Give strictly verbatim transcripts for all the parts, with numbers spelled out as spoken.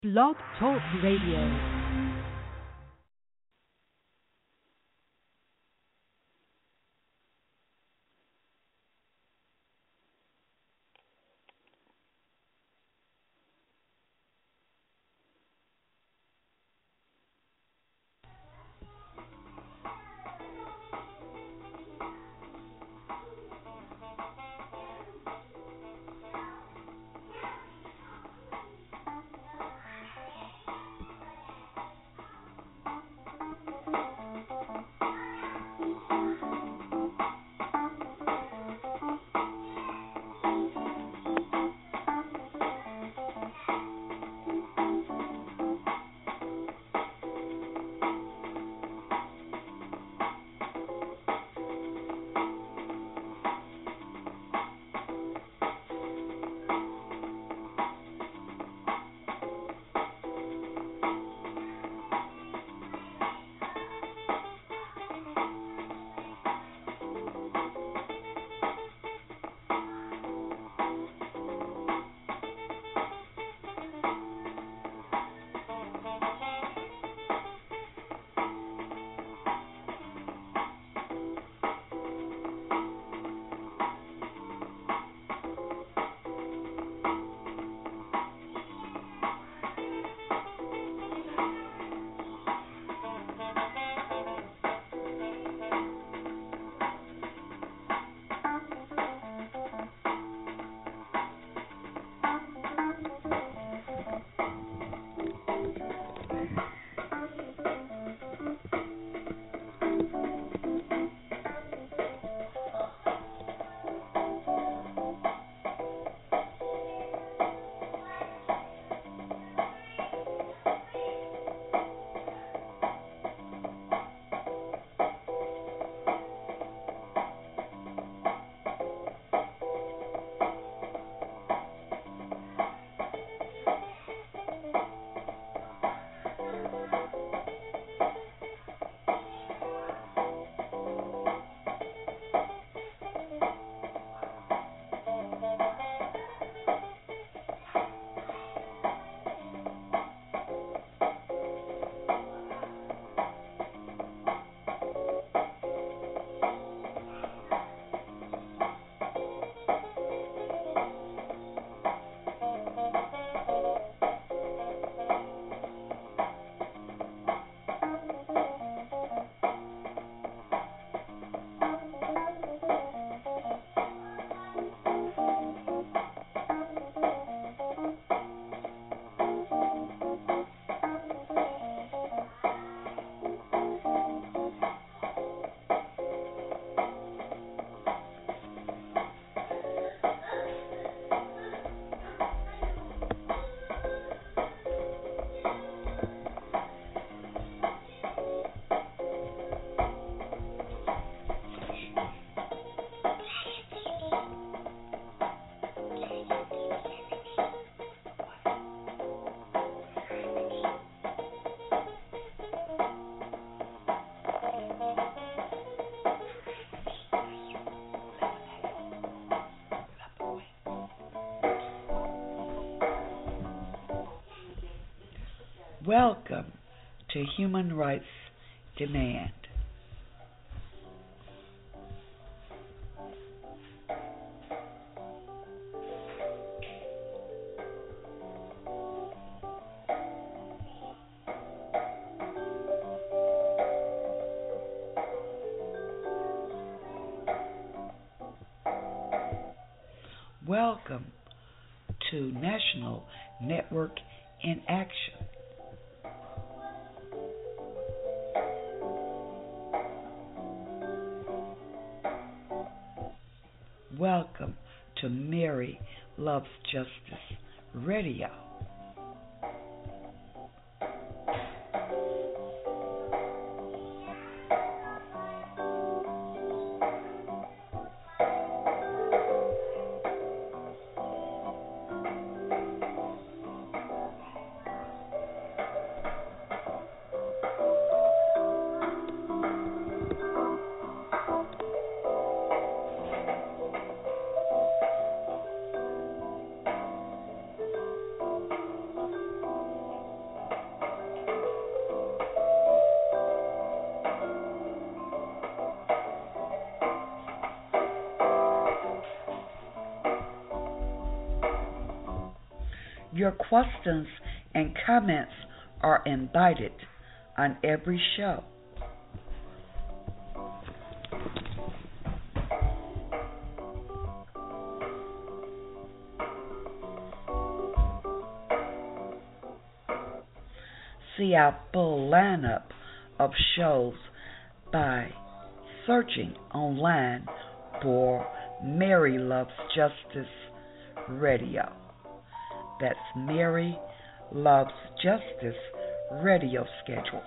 Blog Talk Radio. Welcome to Human Rights Demand. Welcome to National Network in Action. Welcome to Mary Loves Justice Radio. Your questions and comments are invited on every show. See our full lineup of shows by searching online for Mary Loves Justice Radio. That's Mary Loves Justice radio schedule.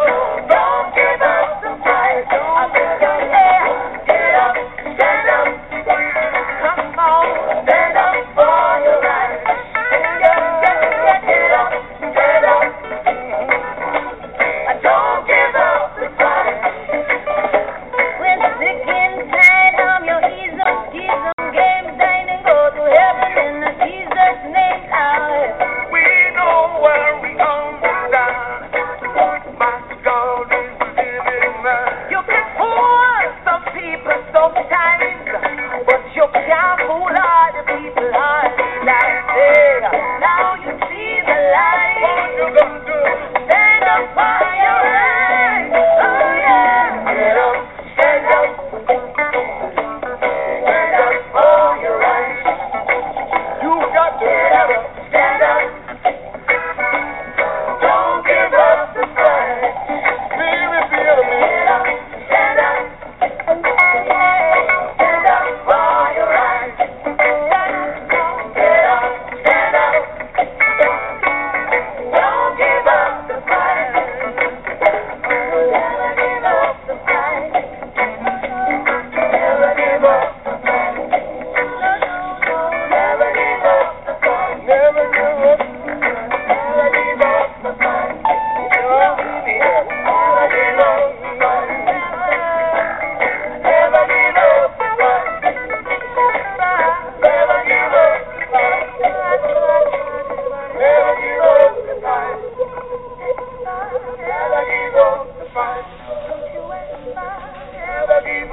Stand up.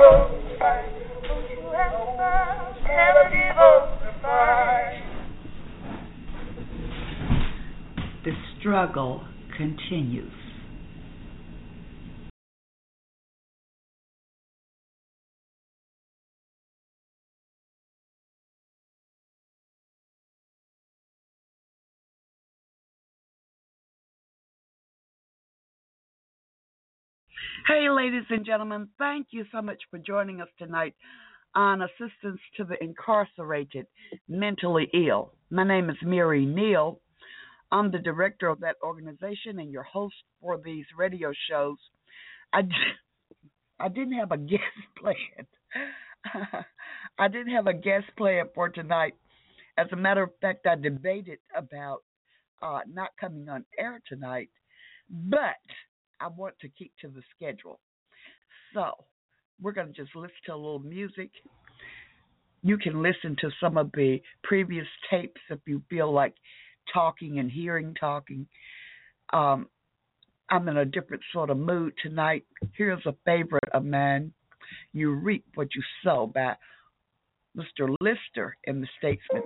The struggle continues. Hey, ladies and gentlemen, thank you so much for joining us tonight on Assistance to the Incarcerated Mentally Ill. My name is Mary Neal. I'm the director of that organization and your host for these radio shows. I, I didn't have a guest planned. I didn't have a guest planned for tonight. As a matter of fact, I debated about uh, not coming on air tonight, but I want to keep to the schedule. So we're going to just listen to a little music. You can listen to some of the previous tapes if you feel like talking and hearing talking. Um, I'm in a different sort of mood tonight. Here's a favorite of mine, You Reap What You Sow by Mister Lister in The Statesman.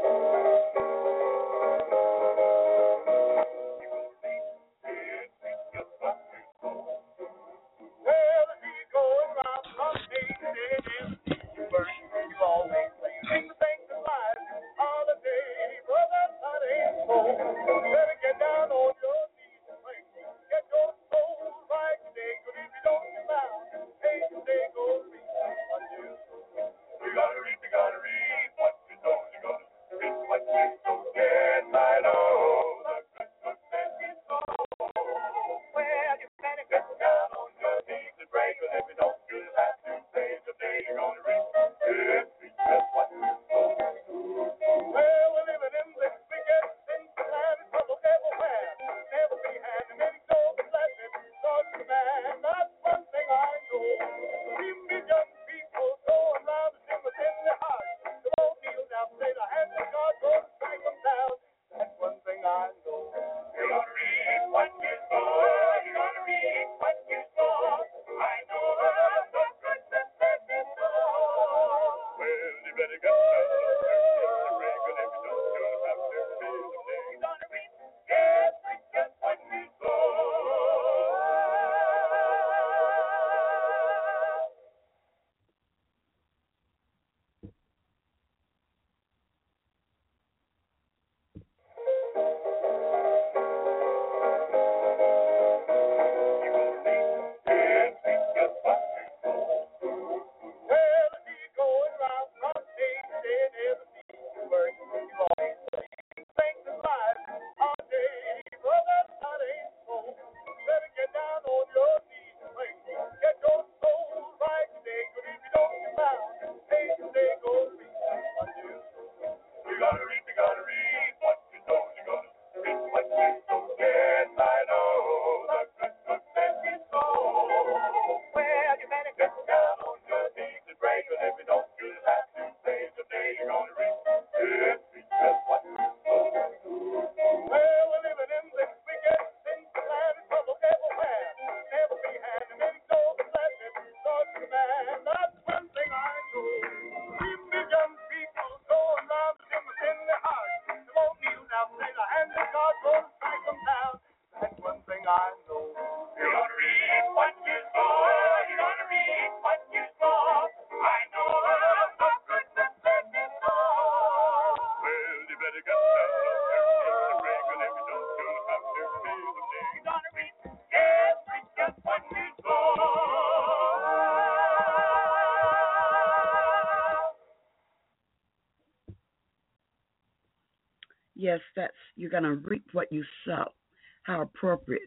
Yes, that's you're going to reap what you sow. How appropriate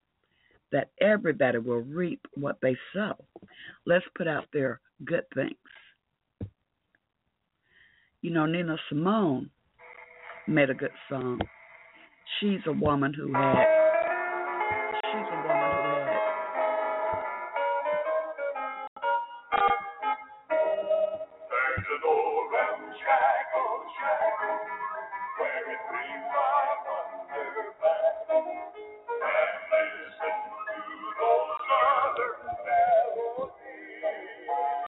that everybody will reap what they sow. Let's put out there good things. You know, Nina Simone made a good song. She's a woman who had. She's a woman who had. There's an old round shack, old shack, where it brings my wonder back, and listen to those southern melodies.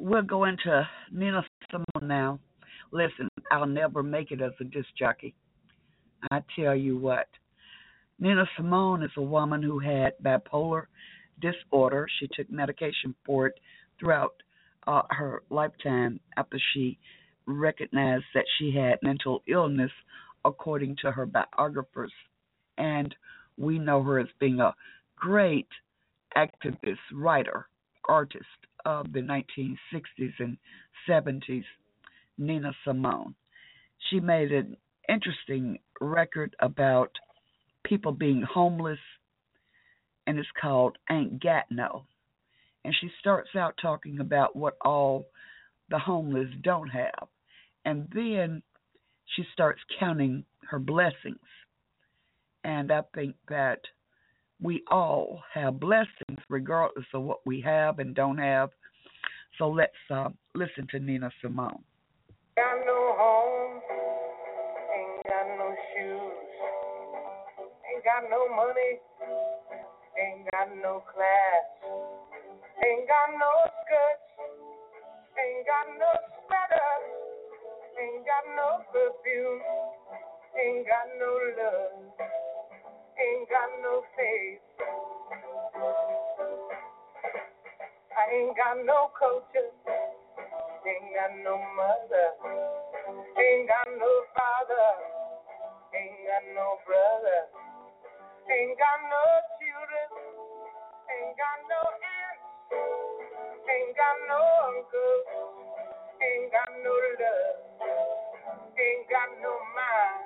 we'll go into Nina Simone now. Listen, I'll never make it as a disc jockey. I tell you what. Nina Simone is a woman who had bipolar disorder. She took medication for it throughout uh, her lifetime after she recognized that she had mental illness, according to her biographers. And we know her as being a great activist, writer, artist of the nineteen sixties and seventies, Nina Simone. She made an interesting record about people being homeless, and it's called Ain't Got No. And she starts out talking about what all the homeless don't have. And then she starts counting her blessings. And I think that we all have blessings regardless of what we have and don't have. So let's uh, listen to Nina Simone. Got no home, ain't got no shoes, ain't got no money, ain't got no class, ain't got no skirts, ain't got no sweaters, ain't got no perfume, ain't got no love, ain't got no faith. I ain't got no culture, ain't got no mother, ain't got no father, ain't got no brother, ain't got no children, ain't got no aunts, ain't got no uncle, ain't got no love, ain't got no mind.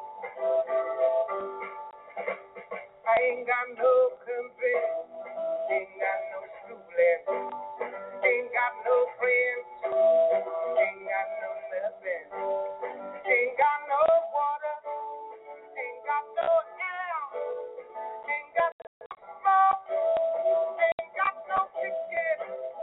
I ain't got no country, ain't got no schooling, ain't got no friends, ain't got no nothing, ain't got no water, ain't got no air, ain't got no smoke, ain't got no ticket,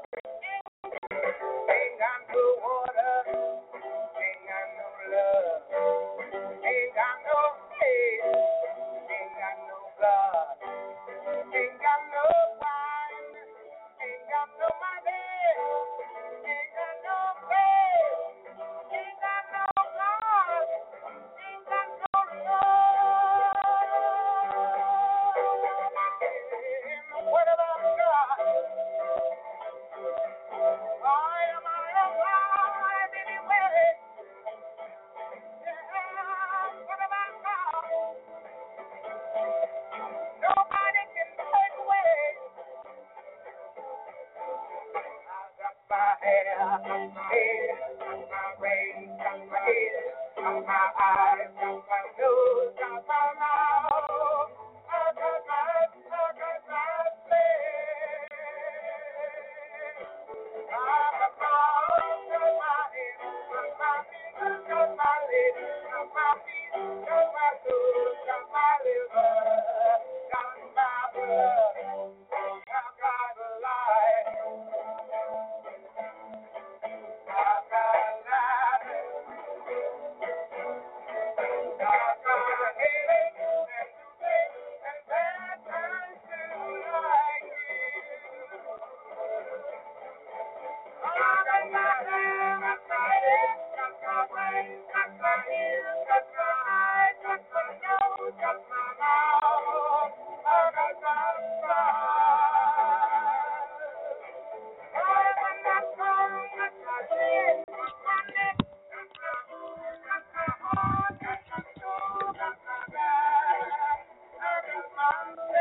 ain't got no water, ain't got no love, ain't got no faith, ain't got no God, ain't got no wine, ain't got no money, ain't got no faith, ain't got no God, ain't got no love. What about God? Why am I alive anyway? Yeah, what about God? Nobody can take away. I got my hair, got my head, got my brain, got my ears, got my eyes, got my nose, got my mouth. I got my, I got my face. I got my arms, got my head, got my fingers, got my legs, got my feet, got my toes, got my liver, got my blood. I got a life. I got a life. I got a headache and toothache and bad times too, like you. I got my hair, got my head, got my brain, got my ears, got my eyes, got my nose, got my mouth. I got my smile. I got my tongue, got my chin, got my neck, got my boobs, got my heart, got my soul, got my back. I got my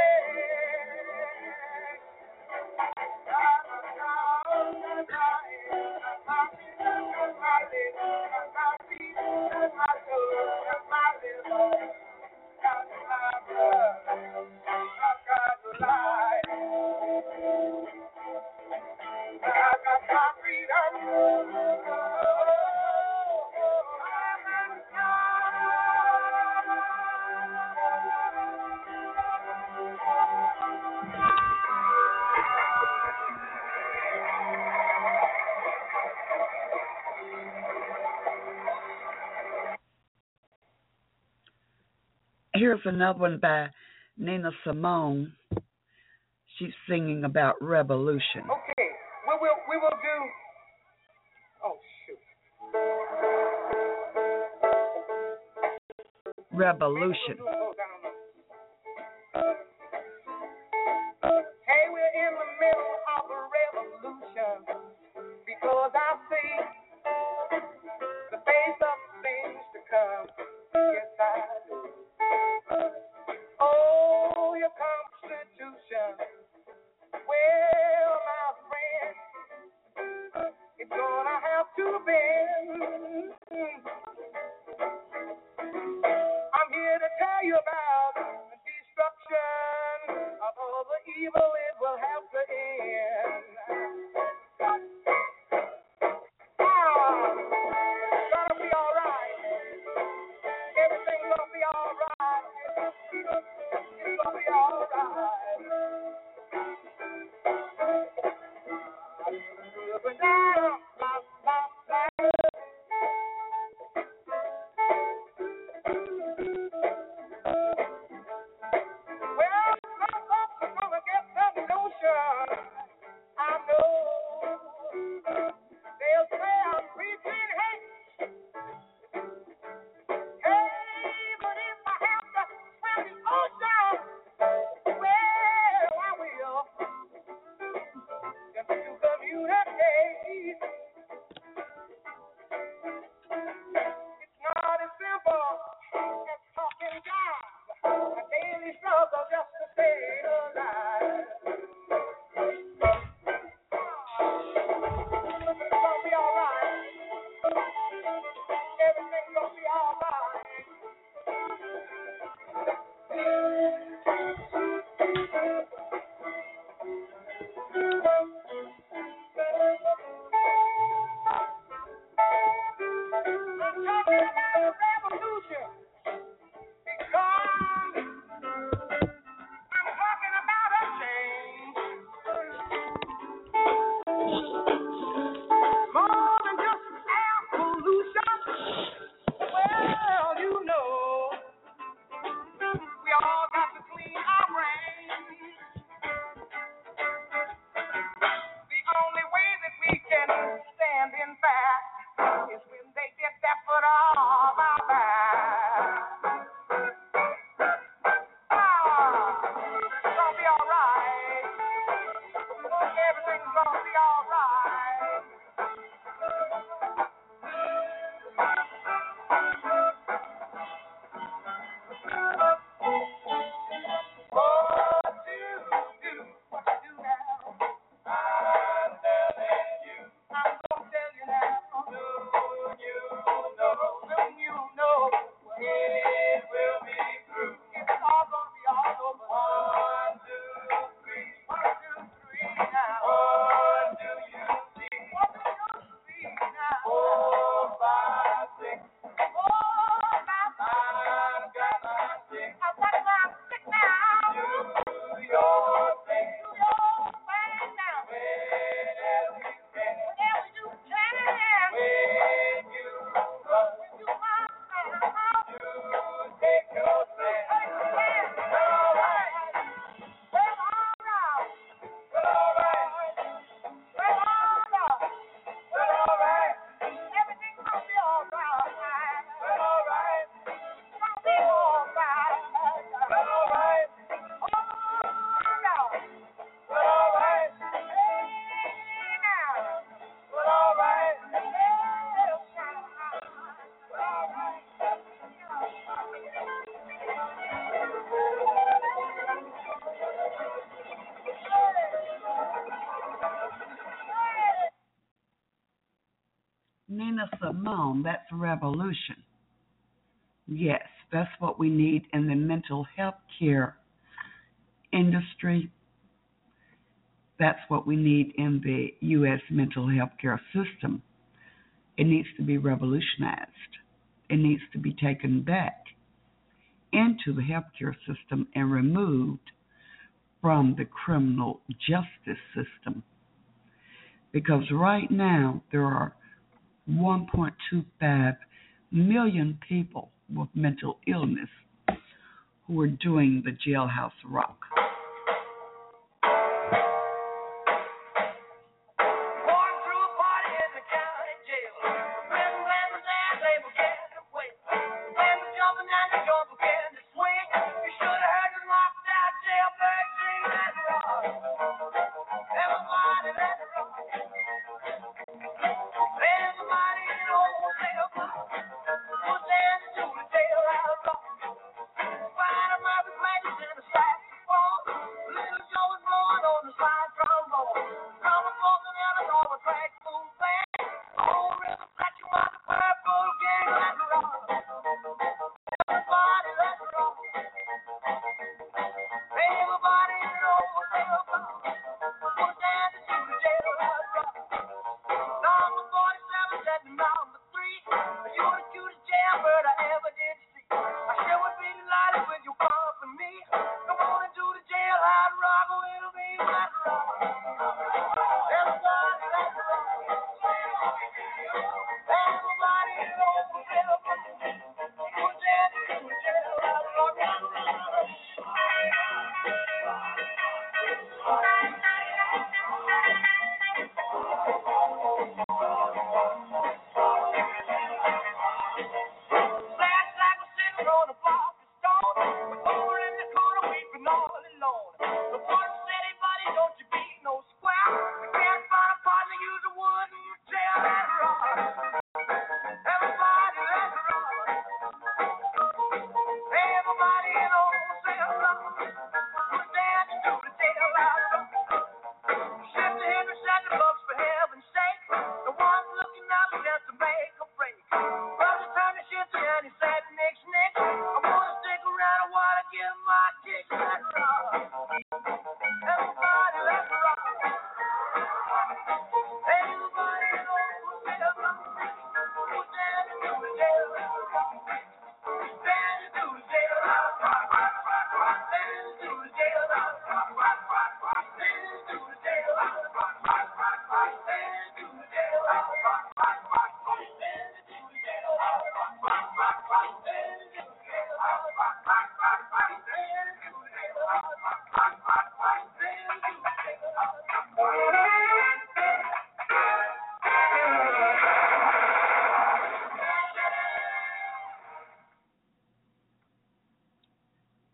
face. Here's another one by Nina Simone. She's singing about revolution. Okay, we will we will do revolution. Hey, we're in the middle of a revolution because I see the face of things to come. Yes, I do. Oh, your Constitution. Well, my friend, it's gonna have to bend. I'm here to tell you about the destruction of all the evil. It will have to end. Ah, it's gonna be all right. Everything's gonna be all right. It's gonna be all right. Well, some folks are gonna get the notion. I know they'll say I'm preaching hate. Hey, but if I have to swim the ocean, well, I will. Just to communicate. It's not as simple as talking God. A daily struggle just to stay alive. It's gonna be all right. Everything's gonna be all right. I'm talking about a revolution because I'm talking about a change. More than just air pollution. Well, you know, we all got to clean our brains. The only way that we can stand in fact is when they get that foot off our back. Ah, it's gonna be all right. Everything's gonna be all right. What do you do? What you do now? I'm telling you. I'm gonna tell you now. Soon you know. Soon you know. It will be through. It's all gonna be all over. One, two, three. One, two, three now. What do you see? What do you see now? Four, five, six. Four, five, six. I've got my six. I've got my six now. Do your thing. Do your thing now. Whenever you can. Whenever you can. When you run. When you run. You take your stand. Take your stand. All right. Well, all right. Well, all right. Well, all right. Well, all right. Everything's gonna be all right. Well, all right. It's gonna be all right. Well, all right. All right. Well, all right. Hey, now. Well, all right. Hey, well, all right. Nina Simone, that's revolution. Yes, that's what we need in the mental health care industry. That's what we need in the U S mental health care system. It needs to be revolutionized. It needs to be taken back into the healthcare system and removed from the criminal justice system. Because right now there are one point two five million people with mental illness who are doing the jailhouse rock. Jumping down the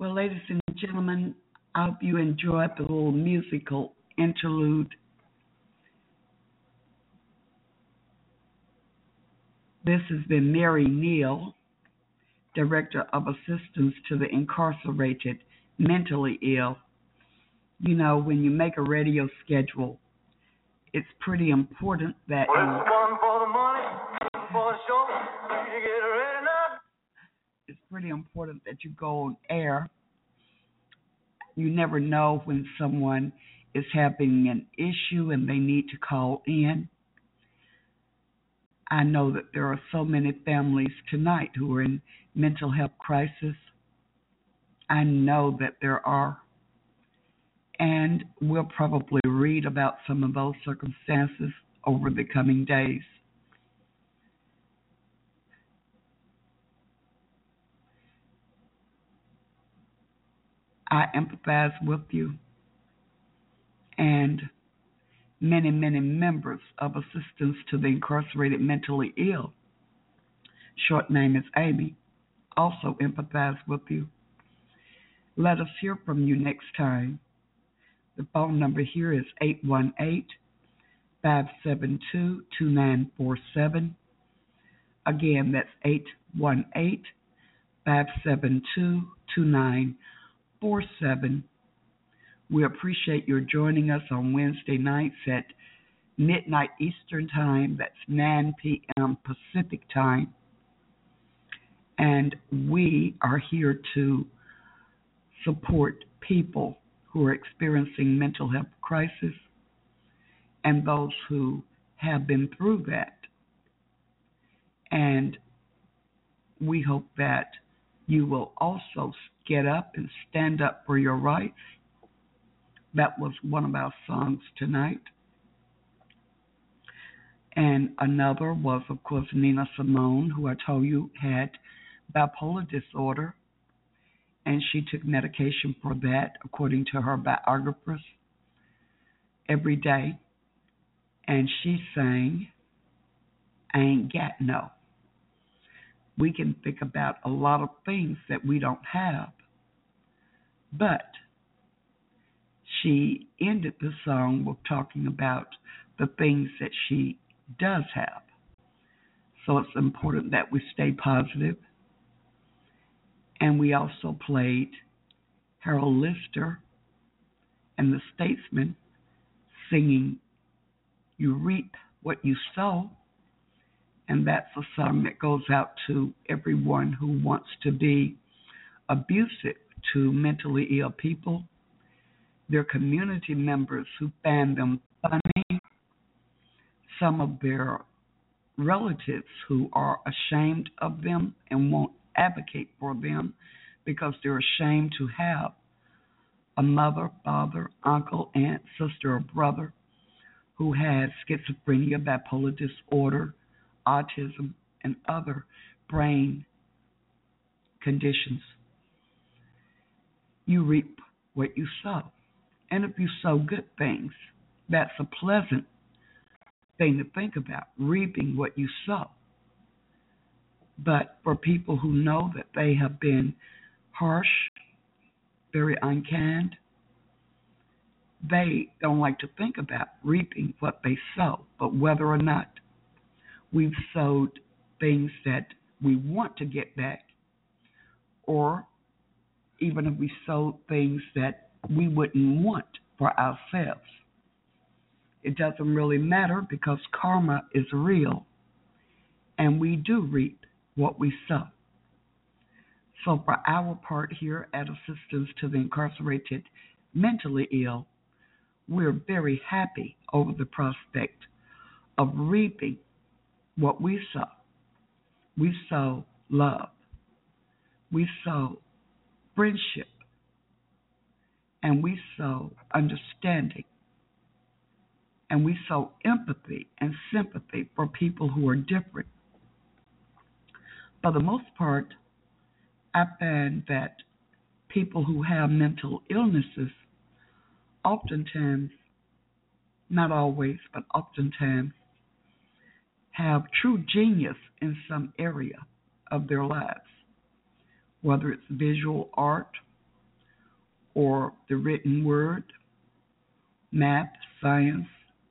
Well, ladies and gentlemen, I hope you enjoyed the little musical interlude. This has been Mary Neal, Director of Assistance to the Incarcerated Mentally Ill. You know, when you make a radio schedule, it's pretty important that Well, you, it's one for the money, for the show. You get ready now. it's pretty important that you go on air. You never know when someone is having an issue and they need to call in. I know that there are so many families tonight who are in mental health crisis. I know that there are. And we'll probably read about some of those circumstances over the coming days. I empathize with you and many, many members of Assistance to the Incarcerated Mentally Ill, short name is Amy, also empathize with you. Let us hear from you next time. The phone number here is eight one eight, five seven two, two nine four seven. Again, that's eight one eight, five seven two, two nine four seven. We appreciate your joining us on Wednesday nights at midnight Eastern Time. That's nine p.m. Pacific Time. And we are here to support people who are experiencing mental health crisis and those who have been through that. And we hope that you will also get up and stand up for your rights. That was one of our songs tonight. And another was, of course, Nina Simone, who I told you had bipolar disorder. And she took medication for that, according to her biographers, every day. And she sang, I Ain't Got No. We can think about a lot of things that we don't have. But she ended the song with talking about the things that she does have. So it's important that we stay positive. And we also played Harold Lister and the Statesman singing, You Reap What You Sow. And that's a song that goes out to everyone who wants to be abusive to mentally ill people, their community members who find them funny, some of their relatives who are ashamed of them and won't advocate for them because they're ashamed to have a mother, father, uncle, aunt, sister, or brother who has schizophrenia, bipolar disorder, autism, and other brain conditions. You reap what you sow. And if you sow good things, that's a pleasant thing to think about, reaping what you sow. But for people who know that they have been harsh, very unkind, they don't like to think about reaping what they sow, but whether or not we've sowed things that we want to get back, or even if we sowed things that we wouldn't want for ourselves. It doesn't really matter because karma is real, and we do reap what we sow. So for our part here at Assistance to the Incarcerated Mentally Ill, we're very happy over the prospect of reaping what we sow. We sow love. We sow friendship. And we sow understanding. And we sow empathy and sympathy for people who are different. For the most part, I find that people who have mental illnesses oftentimes, not always, but oftentimes, have true genius in some area of their lives, whether it's visual art or the written word, math, science,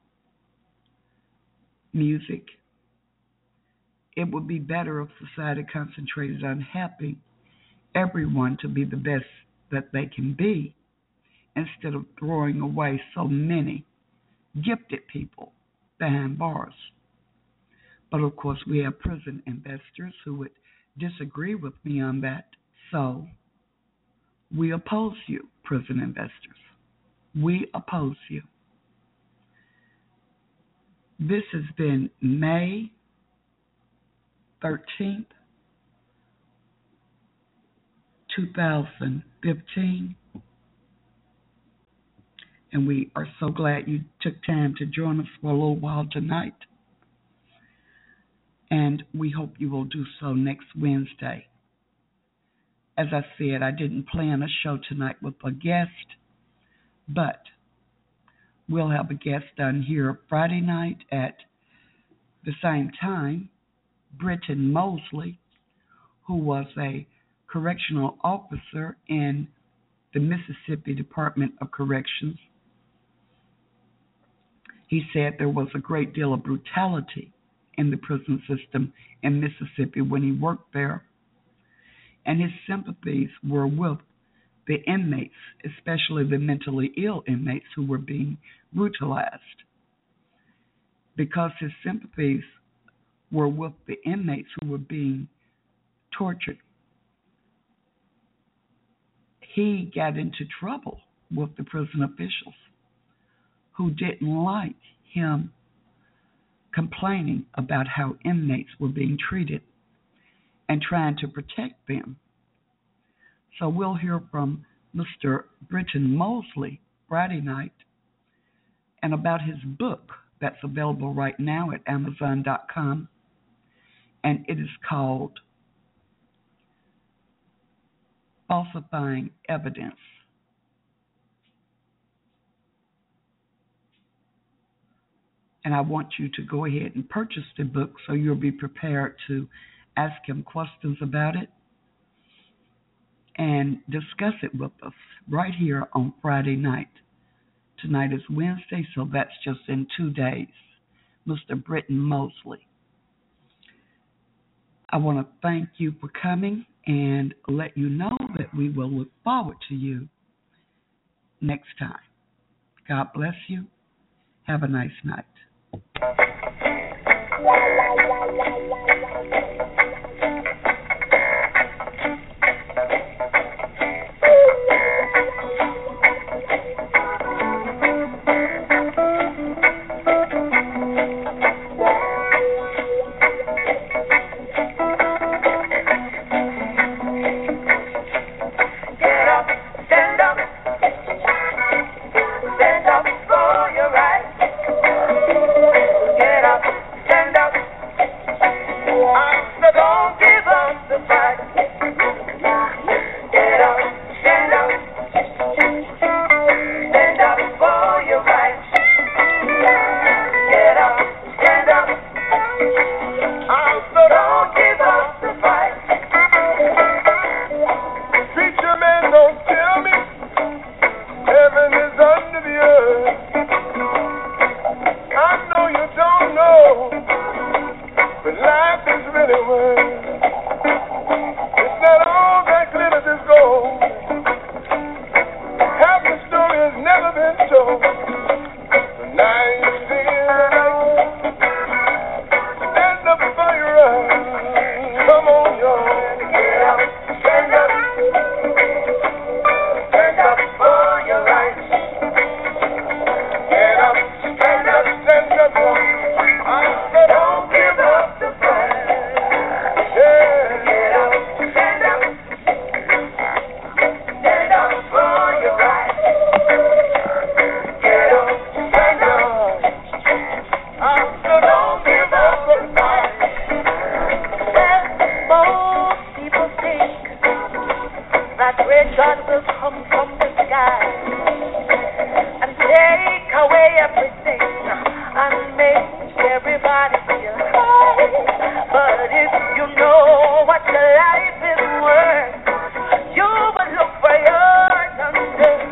music. It would be better if society concentrated on helping everyone to be the best that they can be instead of throwing away so many gifted people behind bars. But of course, we have prison investors who would disagree with me on that. So we oppose you, prison investors. We oppose you. This has been May thirteenth, two thousand fifteen. And we are so glad you took time to join us for a little while tonight. And we hope you will do so next Wednesday. As I said, I didn't plan a show tonight with a guest, but we'll have a guest on here Friday night at the same time. Britton Mosley, who was a correctional officer in the Mississippi Department of Corrections. He said there was a great deal of brutality in the prison system in Mississippi when he worked there, and his sympathies were with the inmates, especially the mentally ill inmates who were being brutalized. Because his sympathies were with the inmates who were being tortured, he got into trouble with the prison officials who didn't like him complaining about how inmates were being treated and trying to protect them. So we'll hear from Mister Britton Mosley Friday night and about his book that's available right now at amazon dot com, and it is called Falsifying Evidence. And I want you to go ahead and purchase the book so you'll be prepared to ask him questions about it and discuss it with us right here on Friday night. Tonight is Wednesday, so that's just in two days. Mister Britton Mosley. I want to thank you for coming and let you know that we will look forward to you next time. God bless you. Have a nice night. What your life is worth, you would look for yours under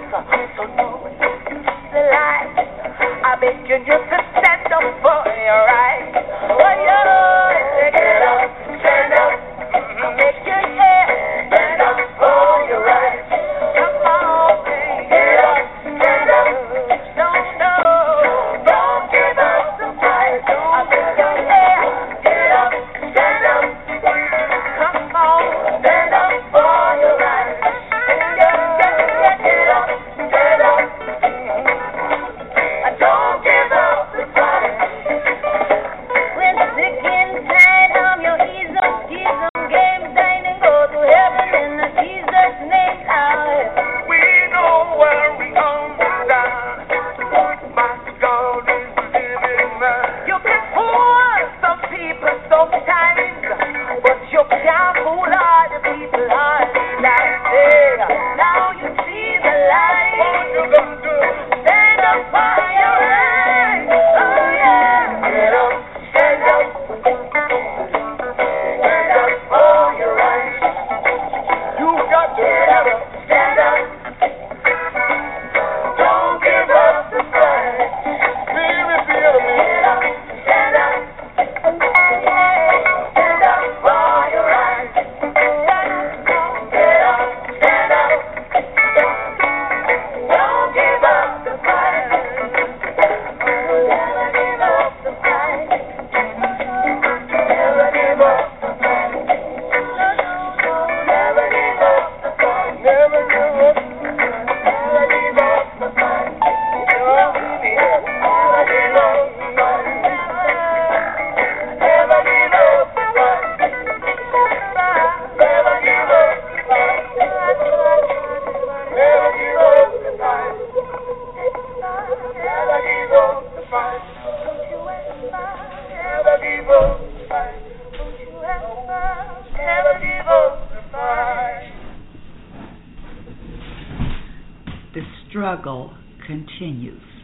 struggle continues.